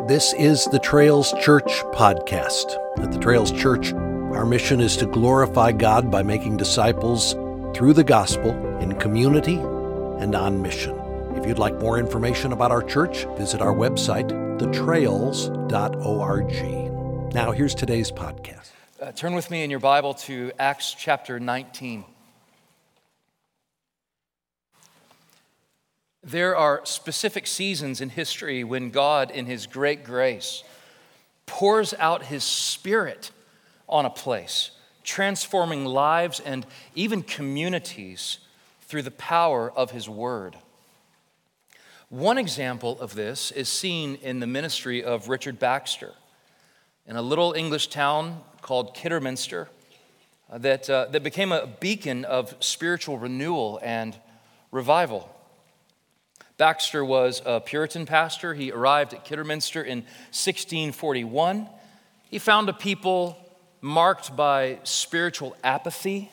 This is the Trails Church podcast. At the Trails Church, our mission is to glorify God by making disciples through the gospel in community and on mission. If you'd like more information about our church, visit our website, thetrails.org. Now, here's today's podcast. Turn with me in your Bible to Acts chapter 19. There are specific seasons in history when God, in His great grace, pours out His Spirit on a place, transforming lives and even communities through the power of His Word. One example of this is seen in the ministry of Richard Baxter in a little English town called Kidderminster that became a beacon of spiritual renewal and revival. Baxter was a Puritan pastor. He arrived at Kidderminster in 1641. He found a people marked by spiritual apathy.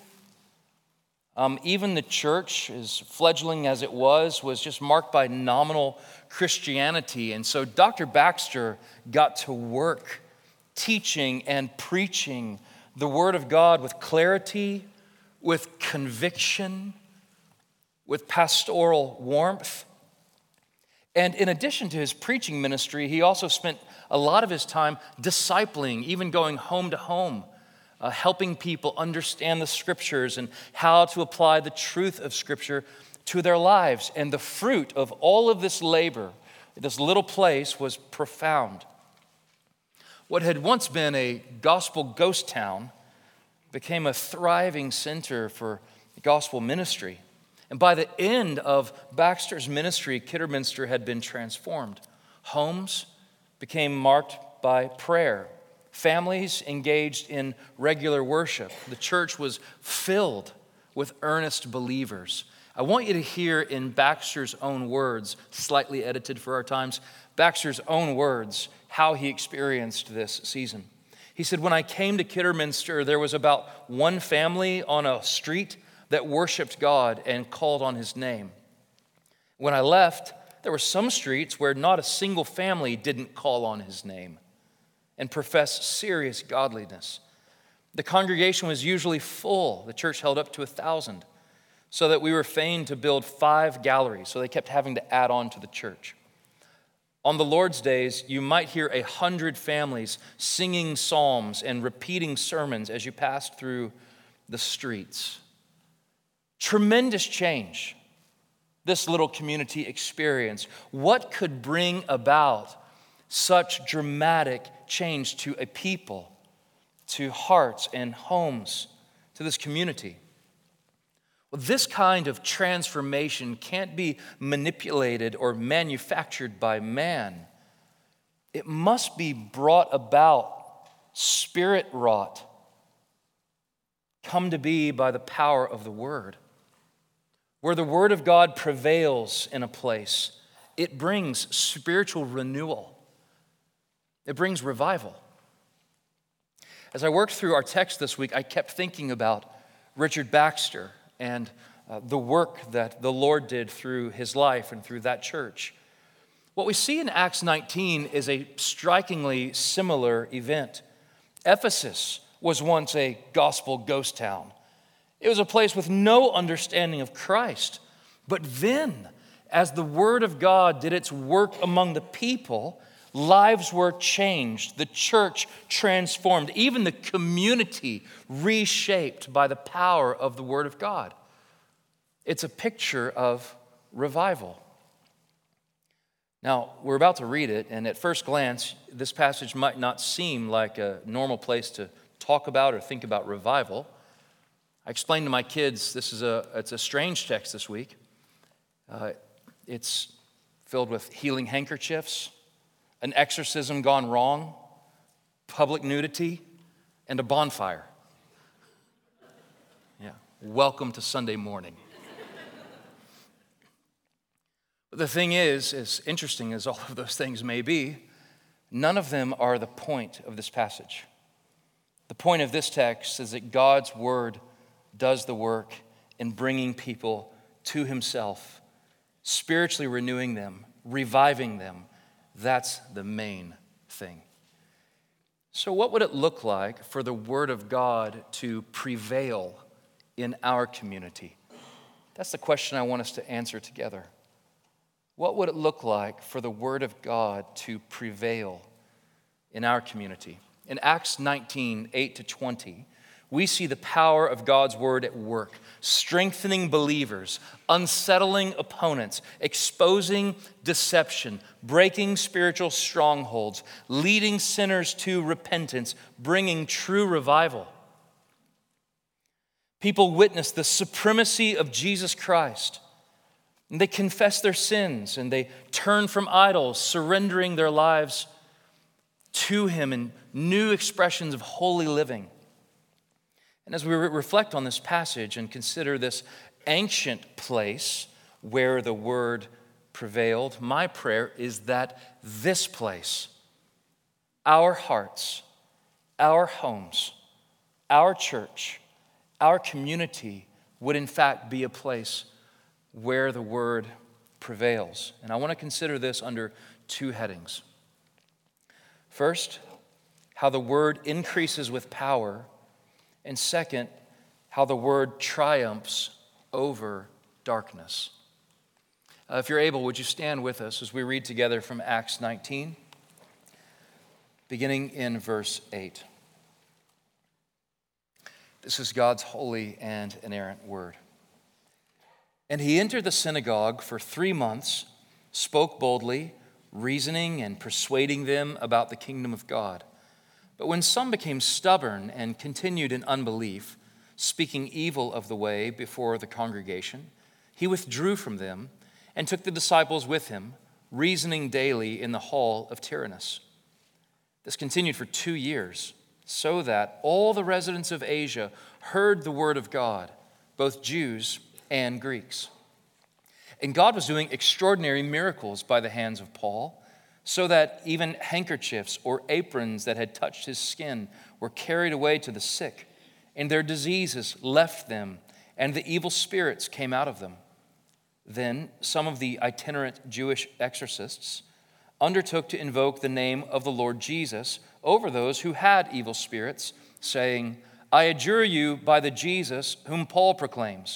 Even the church, as fledgling as it was just marked by nominal Christianity. And so Dr. Baxter got to work teaching and preaching the Word of God with clarity, with conviction, with pastoral warmth. And in addition to his preaching ministry, he also spent a lot of his time discipling, even going home to home, helping people understand the Scriptures and how to apply the truth of Scripture to their lives. And the fruit of all of this labor, this little place, was profound. What had once been a gospel ghost town became a thriving center for gospel ministry. And by the end of Baxter's ministry, Kidderminster had been transformed. Homes became marked by prayer. Families engaged in regular worship. The church was filled with earnest believers. I want you to hear in Baxter's own words, slightly edited for our times, Baxter's own words, how he experienced this season. He said, "When I came to Kidderminster, there was about one family on a street that worshiped God and called on His name. When I left, there were some streets where not a single family didn't call on His name and profess serious godliness. The congregation was usually full. The church held up to 1,000, so that we were fain to build 5 galleries, so they kept having to add on to the church. On the Lord's days, you might hear 100 families singing psalms and repeating sermons as you passed through the streets." Tremendous change this little community experienced. What could bring about such dramatic change to a people, to hearts and homes, to this community? Well, this kind of transformation can't be manipulated or manufactured by man. It must be brought about, Spirit-wrought, come to be by the power of the Word. Where the Word of God prevails in a place, it brings spiritual renewal. It brings revival. As I worked through our text this week, I kept thinking about Richard Baxter and the work that the Lord did through his life and through that church. What we see in Acts 19 is a strikingly similar event. Ephesus was once a gospel ghost town. It was a place with no understanding of Christ. But then, as the Word of God did its work among the people, lives were changed, the church transformed, even the community reshaped by the power of the Word of God. It's a picture of revival. Now, we're about to read it, and at first glance, this passage might not seem like a normal place to talk about or think about revival. I explained to my kids it's a strange text this week. It's filled with healing handkerchiefs, an exorcism gone wrong, public nudity, and a bonfire. Yeah, welcome to Sunday morning. But the thing is, as interesting as all of those things may be, none of them are the point of this passage. The point of this text is that God's Word does the work in bringing people to Himself, spiritually renewing them, reviving them. That's the main thing. So what would it look like for the Word of God to prevail in our community? That's the question I want us to answer together. What would it look like for the Word of God to prevail in our community? In Acts 19, 8-20, we see the power of God's Word at work, strengthening believers, unsettling opponents, exposing deception, breaking spiritual strongholds, leading sinners to repentance, bringing true revival. People witness the supremacy of Jesus Christ. And they confess their sins and they turn from idols, surrendering their lives to Him in new expressions of holy living. And as we reflect on this passage and consider this ancient place where the Word prevailed, my prayer is that this place, our hearts, our homes, our church, our community would in fact be a place where the Word prevails. And I want to consider this under two headings. First, how the Word increases with power. And second, how the Word triumphs over darkness. If you're able, would you stand with us as we read together from Acts 19, beginning in verse 8. This is God's holy and inerrant word. And he entered the synagogue for 3 months, spoke boldly, reasoning and persuading them about the kingdom of God. But when some became stubborn and continued in unbelief, speaking evil of the way before the congregation, he withdrew from them and took the disciples with him, reasoning daily in the hall of Tyrannus. This continued for 2 years, so that all the residents of Asia heard the word of God, both Jews and Greeks. And God was doing extraordinary miracles by the hands of Paul, so that even handkerchiefs or aprons that had touched his skin were carried away to the sick, and their diseases left them, and the evil spirits came out of them. Then some of the itinerant Jewish exorcists undertook to invoke the name of the Lord Jesus over those who had evil spirits, saying, "I adjure you by the Jesus whom Paul proclaims."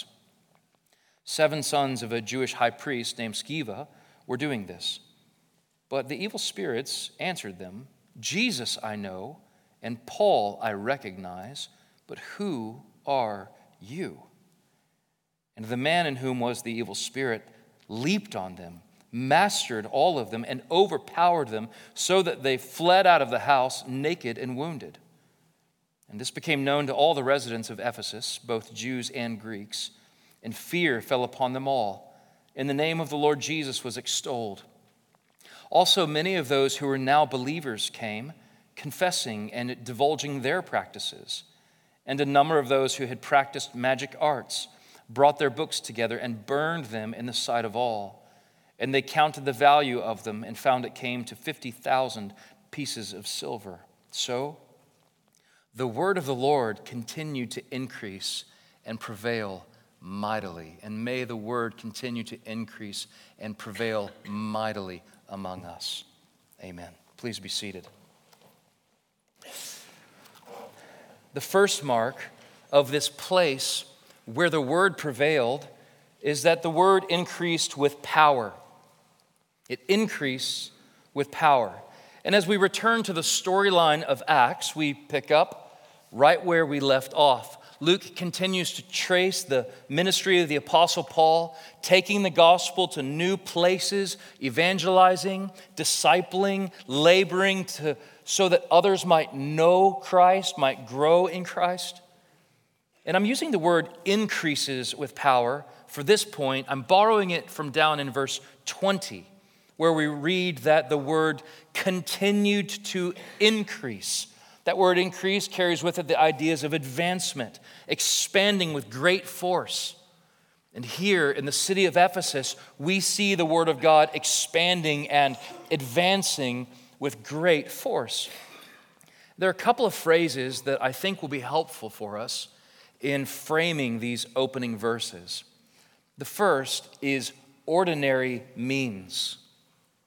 7 sons of a Jewish high priest named Sceva were doing this. But the evil spirits answered them, "Jesus I know, and Paul I recognize, but who are you?" And the man in whom was the evil spirit leaped on them, mastered all of them, and overpowered them, so that they fled out of the house naked and wounded. And this became known to all the residents of Ephesus, both Jews and Greeks, and fear fell upon them all, and the name of the Lord Jesus was extolled. Also, many of those who were now believers came, confessing and divulging their practices. And a number of those who had practiced magic arts brought their books together and burned them in the sight of all. And they counted the value of them and found it came to 50,000 pieces of silver. So the word of the Lord continued to increase and prevail mightily. And may the word continue to increase and prevail mightily among us. Amen. Please be seated. The first mark of this place where the word prevailed is that the word increased with power. It increased with power. And as we return to the storyline of Acts, we pick up right where we left off. Luke continues to trace the ministry of the Apostle Paul, taking the gospel to new places, evangelizing, discipling, laboring so that others might know Christ, might grow in Christ. And I'm using the word increases with power for this point. I'm borrowing it from down in verse 20, where we read that the word continued to increase. That word increase carries with it the ideas of advancement, expanding with great force. And here in the city of Ephesus, we see the word of God expanding and advancing with great force. There are a couple of phrases that I think will be helpful for us in framing these opening verses. The first is ordinary means.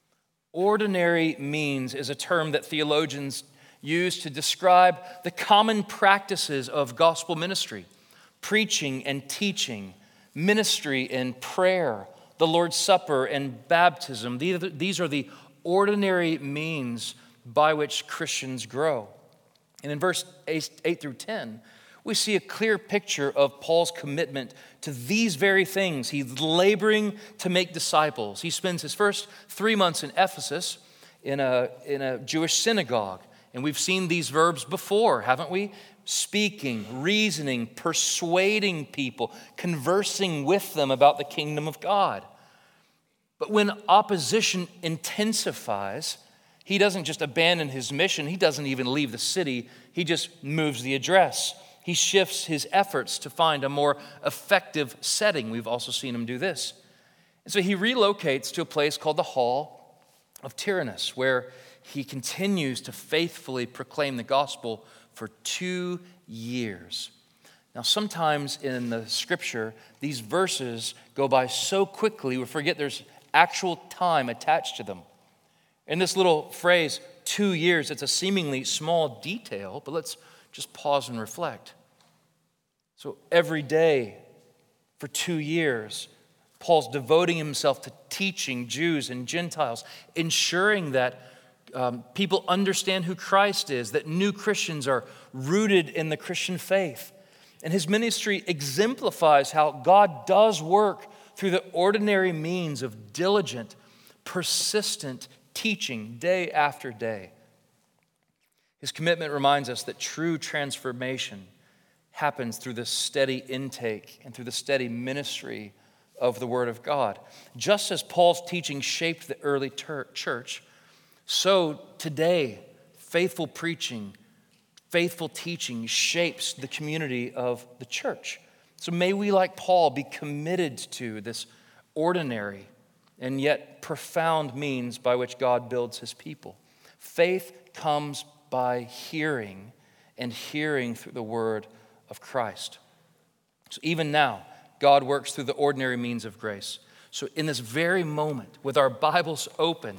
Ordinary means is a term that theologians use to describe the common practices of gospel ministry, preaching and teaching, ministry and prayer, the Lord's Supper and baptism. These are the ordinary means by which Christians grow. And in verse 8 through 10, we see a clear picture of Paul's commitment to these very things. He's laboring to make disciples. He spends his first 3 months in Ephesus in a Jewish synagogue. And we've seen these verbs before, haven't we? Speaking, reasoning, persuading people, conversing with them about the kingdom of God. But when opposition intensifies, he doesn't just abandon his mission. He doesn't even leave the city. He just moves the address. He shifts his efforts to find a more effective setting. We've also seen him do this. And so he relocates to a place called the Hall of Tyrannus, where he continues to faithfully proclaim the gospel for 2 years. Now, sometimes in the scripture, these verses go by so quickly, we forget there's actual time attached to them. In this little phrase, 2 years, it's a seemingly small detail, but let's just pause and reflect. So every day for 2 years, Paul's devoting himself to teaching Jews and Gentiles, ensuring that people understand who Christ is, that new Christians are rooted in the Christian faith. And his ministry exemplifies how God does work through the ordinary means of diligent, persistent teaching day after day. His commitment reminds us that true transformation happens through the steady intake and through the steady ministry of the Word of God. Just as Paul's teaching shaped the early church, so today, faithful preaching, faithful teaching shapes the community of the church. So may we, like Paul, be committed to this ordinary and yet profound means by which God builds his people. Faith comes by hearing, and hearing through the word of Christ. So even now, God works through the ordinary means of grace. So in this very moment, with our Bibles open,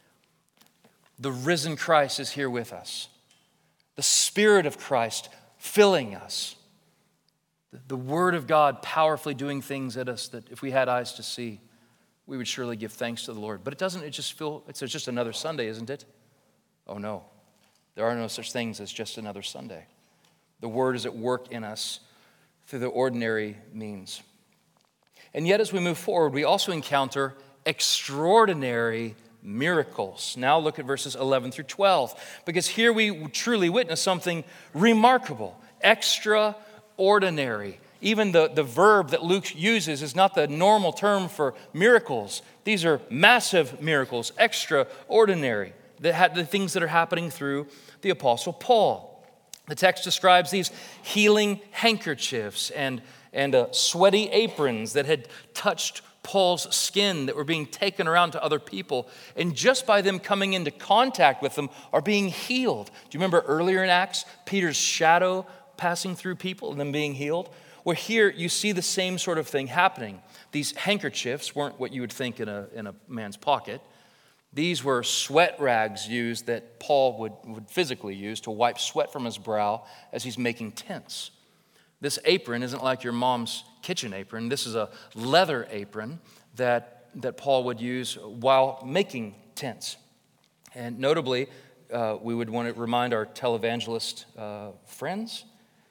the risen Christ is here with us. The Spirit of Christ filling us. The Word of God powerfully doing things at us that if we had eyes to see, we would surely give thanks to the Lord. But it just feel, it's just another Sunday, isn't it? Oh no, there are no such things as just another Sunday. The Word is at work in us through the ordinary means. And yet as we move forward, we also encounter extraordinary miracles. Now look at verses 11 through 12, because here we truly witness something remarkable, extraordinary. Even the verb that Luke uses is not the normal term for miracles. These are massive miracles, extraordinary, the things that are happening through the Apostle Paul. The text describes these healing handkerchiefs and sweaty aprons that had touched Paul's skin, that were being taken around to other people, and just by them coming into contact with them are being healed. Do you remember earlier in Acts, Peter's shadow passing through people and them being healed? Well, here you see the same sort of thing happening. These handkerchiefs weren't what you would think in a man's pocket. These were sweat rags used that Paul would physically use to wipe sweat from his brow as he's making tents. This apron isn't like your mom's kitchen apron. This is a leather apron that Paul would use while making tents. And notably, we would want to remind our televangelist friends,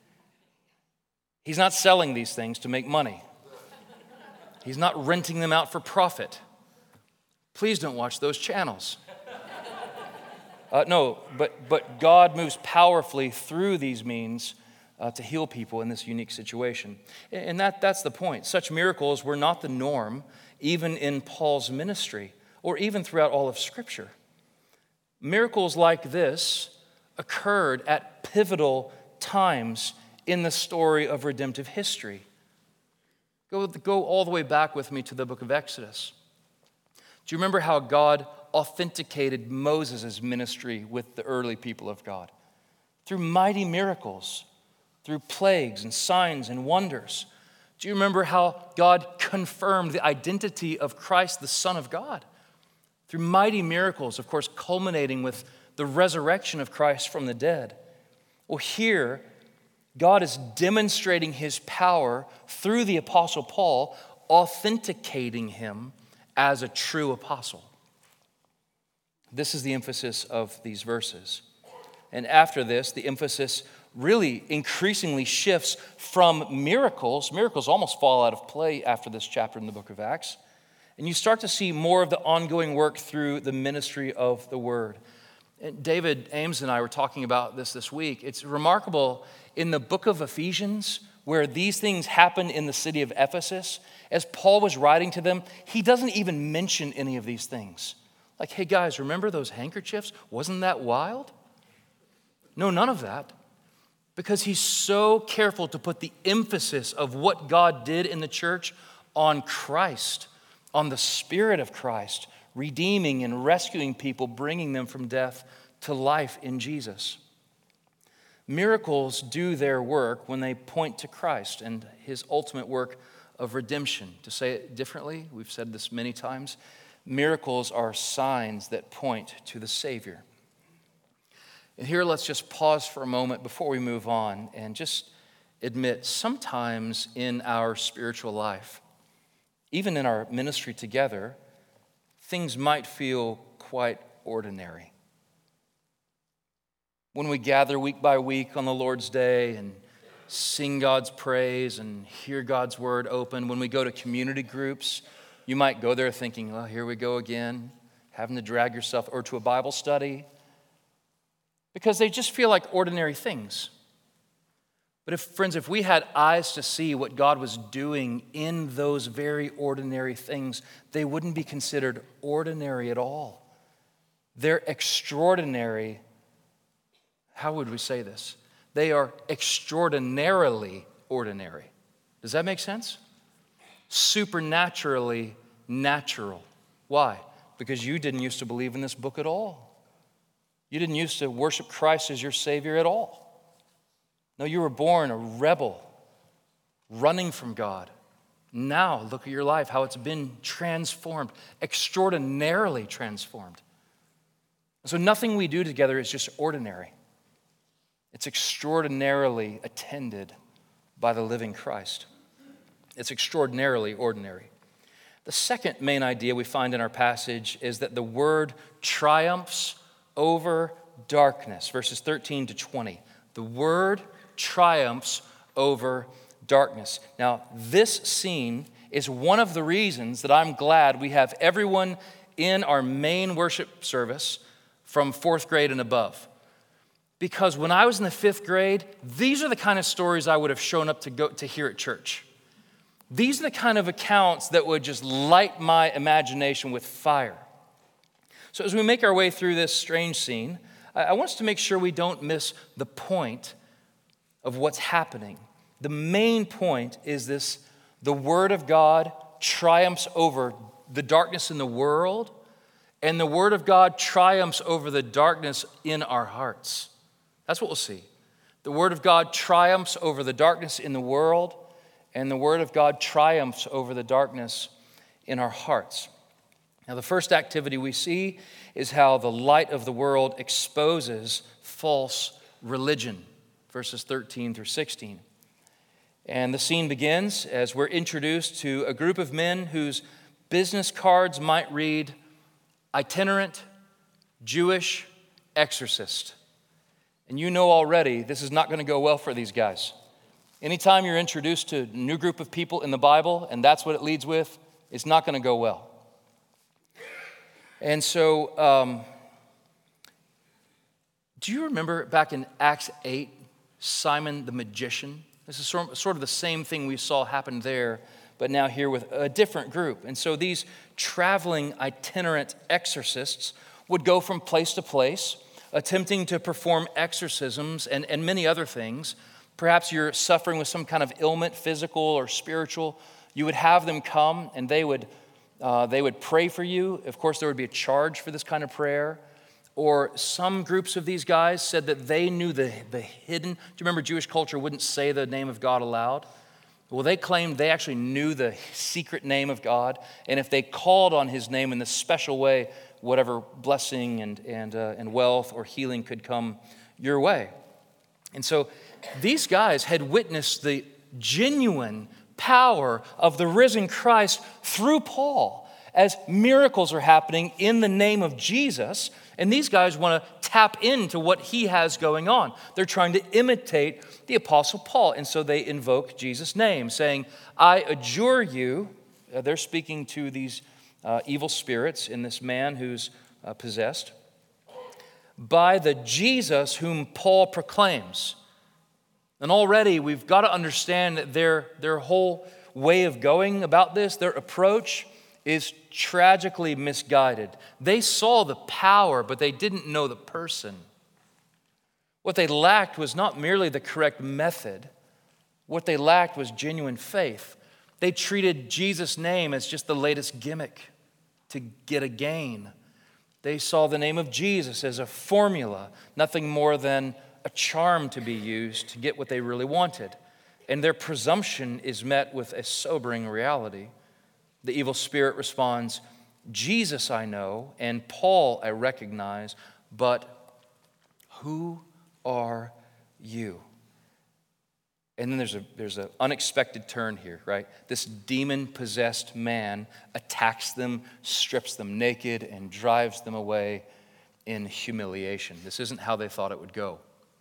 he's not selling these things to make money. He's not renting them out for profit. Please don't watch those channels. No, but God moves powerfully through these means to heal people in this unique situation. And that's the point. Such miracles were not the norm, even in Paul's ministry, or even throughout all of Scripture. Miracles like this occurred at pivotal times in the story of redemptive history. Go all the way back with me to the book of Exodus. Do you remember how God authenticated Moses' ministry with the early people of God? Through mighty miracles, through plagues and signs and wonders. Do you remember how God confirmed the identity of Christ, the Son of God? through mighty miracles, of course, culminating with the resurrection of Christ from the dead. Well, here, God is demonstrating his power through the Apostle Paul, authenticating him as a true apostle. This is the emphasis of these verses. And after this, the emphasis really increasingly shifts from miracles. Miracles almost fall out of play after this chapter in the book of Acts. And you start to see more of the ongoing work through the ministry of the word. And David Ames and I were talking about this week. It's remarkable in the book of Ephesians, where these things happened in the city of Ephesus, as Paul was writing to them, he doesn't even mention any of these things. Like, hey guys, remember those handkerchiefs? Wasn't that wild? No, none of that. Because he's so careful to put the emphasis of what God did in the church on Christ, on the Spirit of Christ, redeeming and rescuing people, bringing them from death to life in Jesus. Miracles do their work when they point to Christ and his ultimate work of redemption. To say it differently, we've said this many times, miracles are signs that point to the Savior. And here let's just pause for a moment before we move on and just admit sometimes in our spiritual life, even in our ministry together, things might feel quite ordinary. When we gather week by week on the Lord's Day and sing God's praise and hear God's word open, when we go to community groups, you might go there thinking, well, here we go again, having to drag yourself, or to a Bible study, because they just feel like ordinary things. But if we had eyes to see what God was doing in those very ordinary things, they wouldn't be considered ordinary at all. They're extraordinary. How would we say this? They are extraordinarily ordinary. Does that make sense? Supernaturally natural. Why? Because you didn't used to believe in this book at all. You didn't used to worship Christ as your Savior at all. No, you were born a rebel, running from God. Now, look at your life, how it's been transformed, extraordinarily transformed. So nothing we do together is just ordinary. It's extraordinarily attended by the living Christ. It's extraordinarily ordinary. The second main idea we find in our passage is that the word triumphs over darkness, verses 13 to 20. The word triumphs over darkness. Now, this scene is one of the reasons that I'm glad we have everyone in our main worship service from fourth grade and above. Because when I was in the fifth grade, these are the kind of stories I would have shown up to hear at church. These are the kind of accounts that would just light my imagination with fire. So as we make our way through this strange scene, I want us to make sure we don't miss the point of what's happening. The main point is this: the Word of God triumphs over the darkness in the world, and the Word of God triumphs over the darkness in our hearts. That's what we'll see. The Word of God triumphs over the darkness in the world, and the Word of God triumphs over the darkness in our hearts. Now, the first activity we see is how the light of the world exposes false religion, verses 13 through 16. And the scene begins as we're introduced to a group of men whose business cards might read, itinerant Jewish exorcist. And you know already this is not going to go well for these guys. Anytime you're introduced to a new group of people in the Bible, and that's what it leads with, it's not going to go well. And so, do you remember back in Acts 8, Simon the magician? This is sort of the same thing we saw happen there, but now here with a different group. And so these traveling itinerant exorcists would go from place to place, attempting to perform exorcisms and many other things. Perhaps you're suffering with some kind of ailment, physical or spiritual. You would have them come and they would pray for you. Of course, there would be a charge for this kind of prayer. Or some groups of these guys said that they knew the hidden. Do you remember Jewish culture wouldn't say the name of God aloud? Well, they claimed they actually knew the secret name of God. And if they called on his name in this special way, whatever blessing and wealth or healing could come your way. And so these guys had witnessed the genuine power of the risen Christ through Paul as miracles are happening in the name of Jesus. And these guys want to tap into what he has going on. They're trying to imitate the Apostle Paul. And so they invoke Jesus' name, saying, I adjure you. They're speaking to these evil spirits in this man who's possessed. By the Jesus whom Paul proclaims. And already we've got to understand that their whole way of going about this, their approach, is tragically misguided. They saw the power, but they didn't know the person. What they lacked was not merely the correct method. What they lacked was genuine faith. They treated Jesus' name as just the latest gimmick to get a gain. They saw the name of Jesus as a formula, nothing more than a charm to be used to get what they really wanted. And their presumption is met with a sobering reality. The evil spirit responds, Jesus I know, and Paul I recognize, but who are you? And then there's an unexpected turn here, right? This demon-possessed man attacks them, strips them naked, and drives them away in humiliation. This isn't how they thought it would go.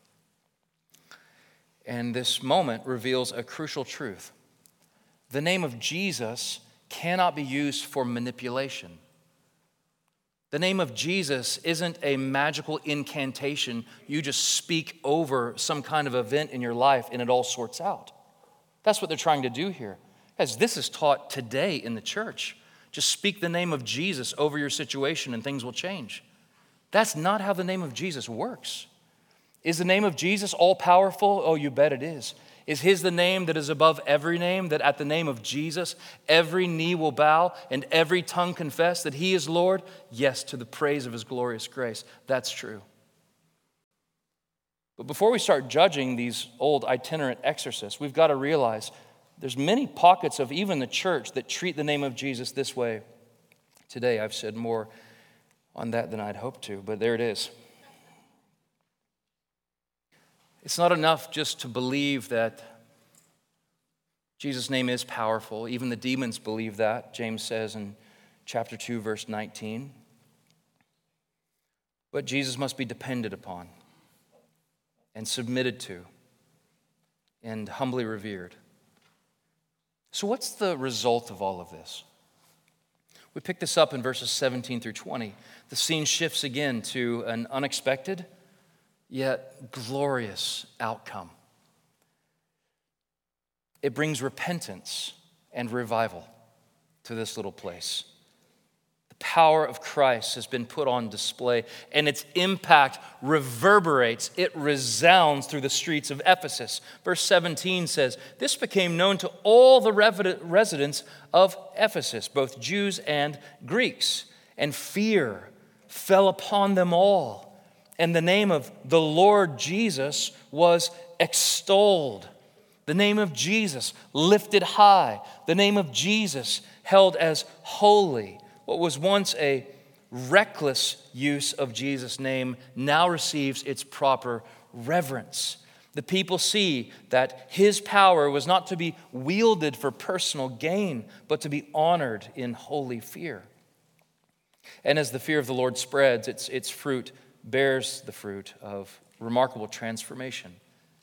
And this moment reveals a crucial truth. The name of Jesus cannot be used for manipulation. The name of Jesus isn't a magical incantation you just speak over some kind of event in your life and it all sorts out. That's what they're trying to do here. As this is taught today in the church. Just speak the name of Jesus over your situation and things will change. That's not how the name of Jesus works. Is the name of Jesus all-powerful? Oh, you bet it is. Is his the name that is above every name, that at the name of Jesus, every knee will bow and every tongue confess that he is Lord? Yes, to the praise of his glorious grace. That's true. But before we start judging these old itinerant exorcists, we've got to realize there's many pockets of even the church that treat the name of Jesus this way. Today, I've said more on that than I'd hoped to, but there it is. It's not enough just to believe that Jesus' name is powerful. Even the demons believe that, James says in chapter 2, verse 19. But Jesus must be depended upon and submitted to and humbly revered. So what's the result of all of this? We pick this up in verses 17 through 20. The scene shifts again to an unexpected yet glorious outcome. It brings repentance and revival to this little place. The power of Christ has been put on display, and its impact reverberates, it resounds through the streets of Ephesus. Verse 17 says, this became known to all the residents of Ephesus, both Jews and Greeks, and fear fell upon them all. And the name of the Lord Jesus was extolled. The name of Jesus lifted high. The name of Jesus held as holy. What was once a reckless use of Jesus' name now receives its proper reverence. The people see that his power was not to be wielded for personal gain, but to be honored in holy fear. And as the fear of the Lord spreads, its fruit bears the fruit of remarkable transformation.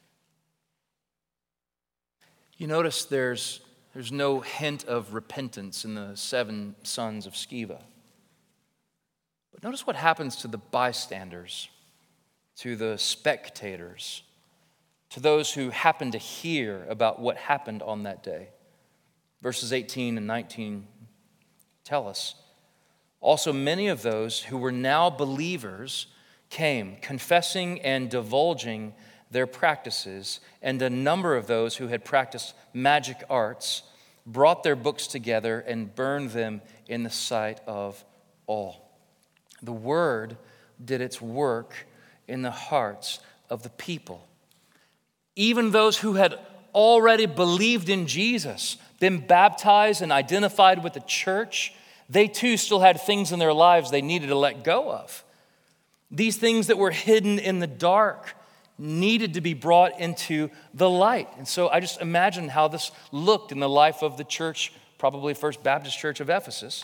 You notice there's no hint of repentance in the 7 sons of Sceva. But notice what happens to the bystanders, to the spectators, to those who happen to hear about what happened on that day. Verses 18 and 19 tell us, also many of those who were now believers came, confessing and divulging their practices, and a number of those who had practiced magic arts brought their books together and burned them in the sight of all. The word did its work in the hearts of the people. Even those who had already believed in Jesus, been baptized and identified with the church, They too still had things in their lives they needed to let go of. These things that were hidden in the dark needed to be brought into the light. And so I just imagine how this looked in the life of the church, probably First Baptist Church of Ephesus.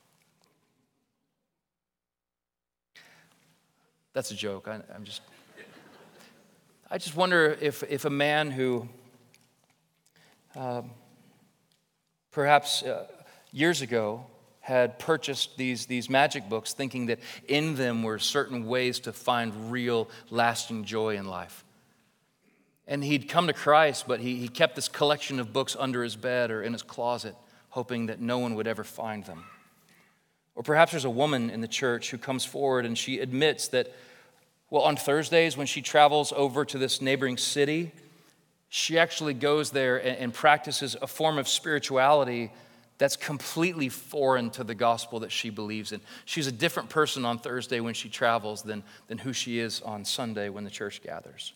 That's a joke. I just wonder if a man who perhaps years ago had purchased these magic books thinking that in them were certain ways to find real lasting joy in life. And he'd come to Christ, but he kept this collection of books under his bed or in his closet, hoping that no one would ever find them. Or perhaps there's a woman in the church who comes forward and she admits that, well, on Thursdays when she travels over to this neighboring city, she actually goes there and practices a form of spirituality that's completely foreign to the gospel that she believes in. She's a different person on Thursday when she travels than who she is on Sunday when the church gathers.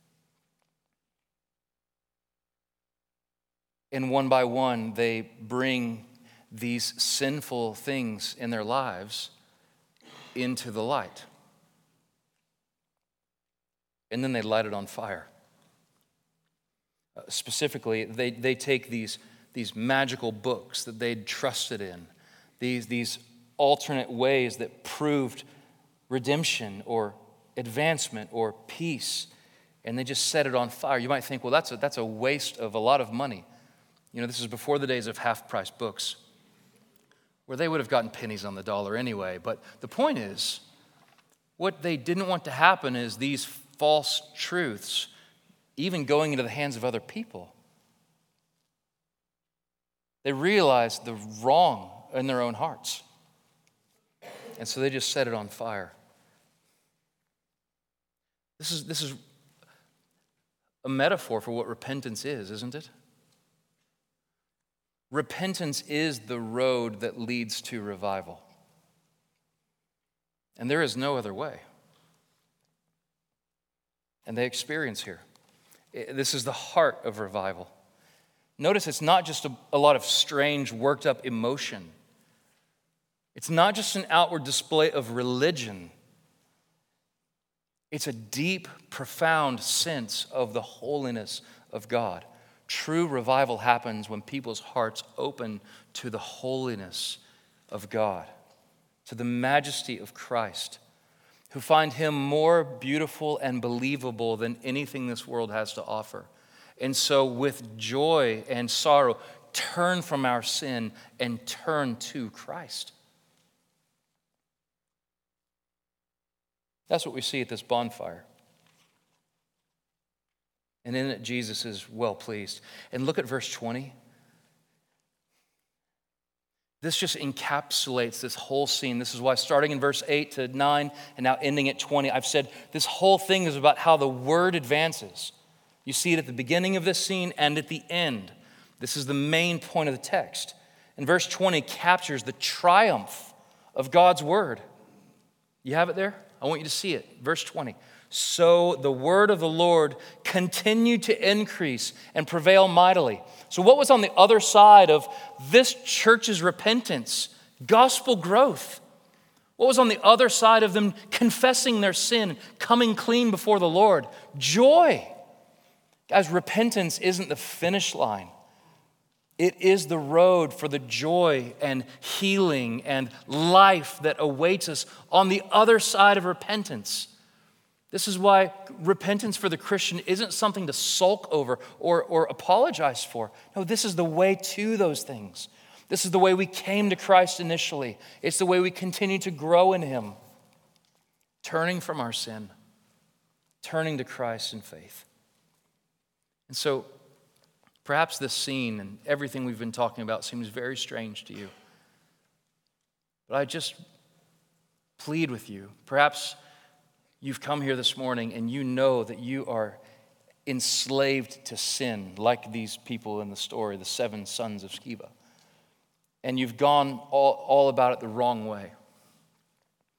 And one by one, they bring these sinful things in their lives into the light. And then they light it on fire. Specifically, they take these magical books that they'd trusted in, these alternate ways that proved redemption or advancement or peace, and they just set it on fire. You might think, well, that's a waste of a lot of money. You know, this is before the days of half-price books, where they would have gotten pennies on the dollar anyway. But the point is, what they didn't want to happen is these false truths even going into the hands of other people. They realized the wrong in their own hearts. And so they just set it on fire. This is a metaphor for what repentance is, isn't it? Repentance is the road that leads to revival. And there is no other way. And they experience here. This is the heart of revival. Notice it's not just a lot of strange, worked up emotion. It's not just an outward display of religion. It's a deep, profound sense of the holiness of God. True revival happens when people's hearts open to the holiness of God, to the majesty of Christ, who find him more beautiful and believable than anything this world has to offer. And so with joy and sorrow, turn from our sin and turn to Christ. That's what we see at this bonfire. And in it, Jesus is well pleased. And look at verse 20. This just encapsulates this whole scene. This is why starting in verse 8 to 9 and now ending at 20, I've said this whole thing is about how the word advances. You see it at the beginning of this scene and at the end. This is the main point of the text. And verse 20 captures the triumph of God's word. You have it there? I want you to see it. Verse 20. So the word of the Lord continued to increase and prevail mightily. So what was on the other side of this church's repentance? Gospel growth. What was on the other side of them confessing their sin, coming clean before the Lord? Joy. Guys, repentance isn't the finish line. It is the road for the joy and healing and life that awaits us on the other side of repentance. This is why repentance for the Christian isn't something to sulk over or apologize for. No, this is the way to those things. This is the way we came to Christ initially. It's the way we continue to grow in him. Turning from our sin, turning to Christ in faith. And so, perhaps this scene and everything we've been talking about seems very strange to you. But I just plead with you. Perhaps you've come here this morning and you know that you are enslaved to sin, like these people in the story, the 7 sons of Sceva. And you've gone all about it the wrong way.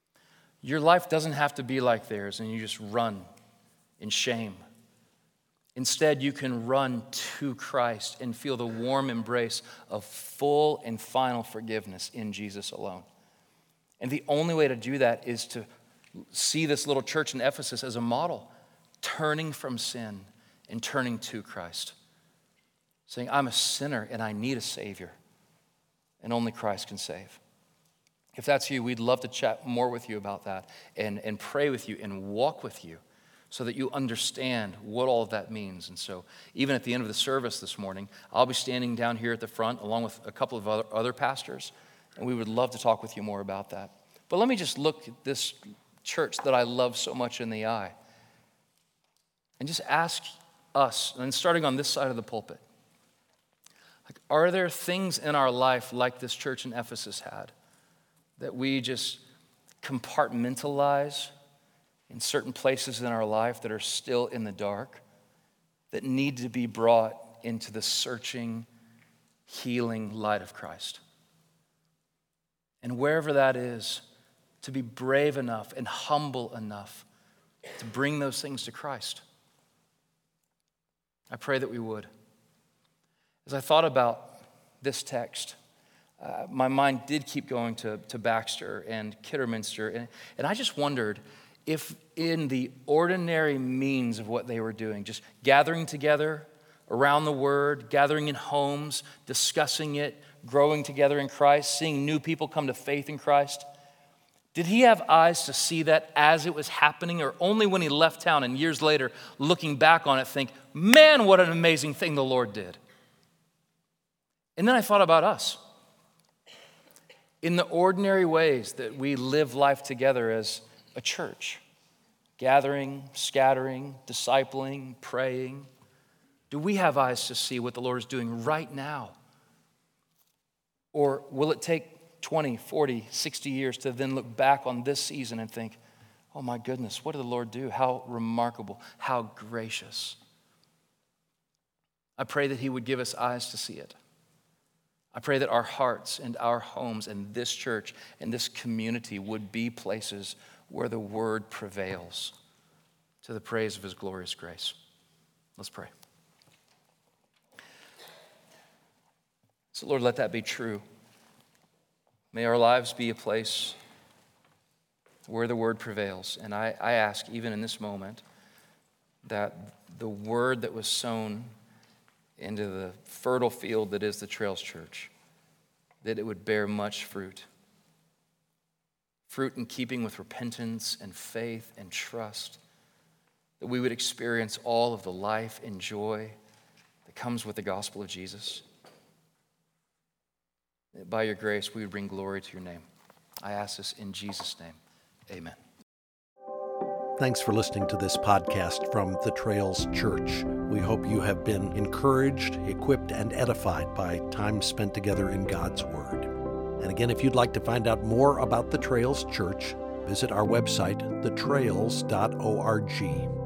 Your life doesn't have to be like theirs and you just run in shame. Instead, you can run to Christ and feel the warm embrace of full and final forgiveness in Jesus alone. And the only way to do that is to see this little church in Ephesus as a model, turning from sin and turning to Christ. Saying, I'm a sinner and I need a Savior, and only Christ can save. If that's you, we'd love to chat more with you about that and pray with you and walk with you so that you understand what all of that means. And so even at the end of the service this morning, I'll be standing down here at the front along with a couple of other pastors, and we would love to talk with you more about that. But let me just look at this church that I love so much in the eye and just ask us, and starting on this side of the pulpit, like, are there things in our life like this church in Ephesus had that we just compartmentalize in certain places in our life that are still in the dark, that need to be brought into the searching, healing light of Christ? And wherever that is, to be brave enough and humble enough to bring those things to Christ. I pray that we would. As I thought about this text, my mind did keep going to Baxter and Kidderminster, and I just wondered if in the ordinary means of what they were doing, just gathering together around the Word, gathering in homes, discussing it, growing together in Christ, seeing new people come to faith in Christ, did he have eyes to see that as it was happening, or only when he left town and years later, looking back on it, think, man, what an amazing thing the Lord did? And then I thought about us. In the ordinary ways that we live life together as a church, gathering, scattering, discipling, praying, do we have eyes to see what the Lord is doing right now? Or will it take 20, 40, 60 years to then look back on this season and think, oh my goodness, what did the Lord do? How remarkable, how gracious. I pray that he would give us eyes to see it. I pray that our hearts and our homes and this church and this community would be places where the word prevails to the praise of his glorious grace. Let's pray. So Lord, let that be true. May our lives be a place where the word prevails. And I ask, even in this moment, that the word that was sown into the fertile field that is the Trails Church, that it would bear much fruit. Fruit in keeping with repentance and faith and trust, that we would experience all of the life and joy that comes with the gospel of Jesus. That by your grace, we would bring glory to your name. I ask this in Jesus' name. Amen. Thanks for listening to this podcast from the Trails Church. We hope you have been encouraged, equipped, and edified by time spent together in God's Word. And again, if you'd like to find out more about the Trails Church, visit our website, thetrails.org.